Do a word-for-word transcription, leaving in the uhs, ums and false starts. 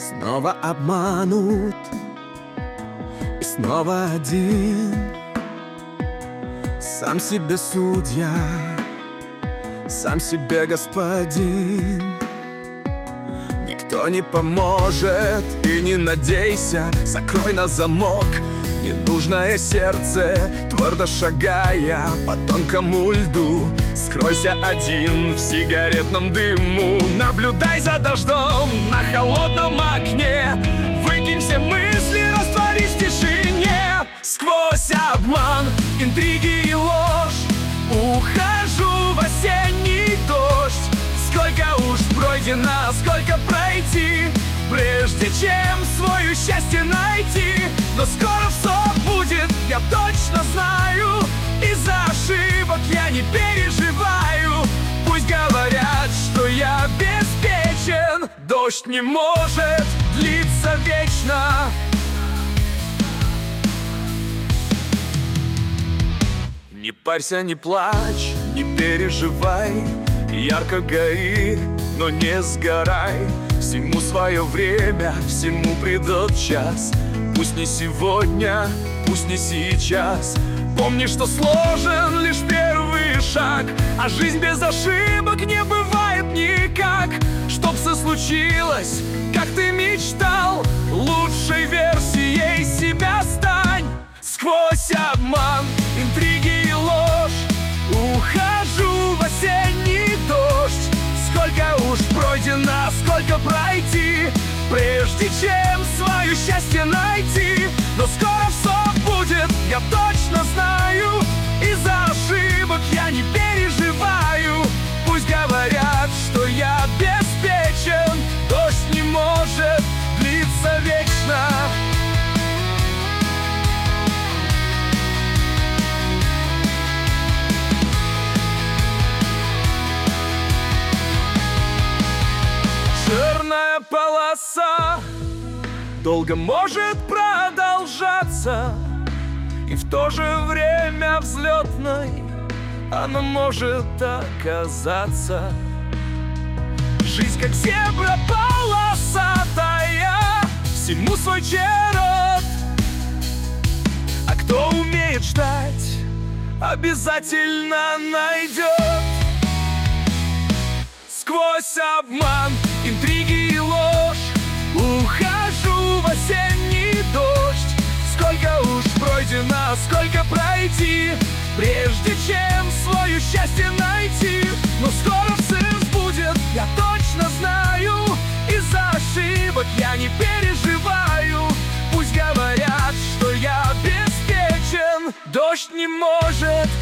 Снова обманут, и снова один. Сам себе судья, сам себе господин. Никто не поможет, и не надейся. Закрой на замок ненужное сердце, твердо шагая по тонкому льду. Скройся один в сигаретном дыму. Наблюдай за дождем на холодном окне. Выкинь все мысли, растворись в тишине. Сквозь обман, интриги и ложь ухожу в осенний дождь. Сколько уж пройдено, сколько пройти, прежде чем свое счастье найти. Но скоро все будет, я точно знаю. Из-за ошибок я не переживаю. Пусть говорят, что я обеспечен. Дождь не может длиться вечно. Не парься, не плачь, не переживай. Ярко гори, но не сгорай. Всему свое время, всему придет час. Пусть не сегодня, пусть не сейчас. Помни, что сложен лишь первый шаг, а жизнь без ошибок не бывает никак. Чтоб все случилось, как ты мечтал, лучшей версией себя стань. Сквозь обман, интриги и ложь ухожу в осенний дождь. Сколько уж пройдено, сколько пройти, прежде чем свое счастье найти. Но скоро все будет, я точно знаю. Из-за ошибок я не переживаю. Пусть говорят, что я обеспечен. Дождь не может длиться вечно. Черная полоса долго может продолжаться, и в то же время взлетной она может оказаться. Жизнь как зебра полосатая, всему свой черед. А кто умеет ждать, обязательно найдет. Сквозь обман, интриги и ложь ухожу в осенний дождь. Сколько уж пройдено, сколько пройти, прежде чем свое счастье найти. Но скоро все сбудет, я точно знаю. Из-за ошибок я не переживаю. Пусть говорят, что я обеспечен. Дождь не может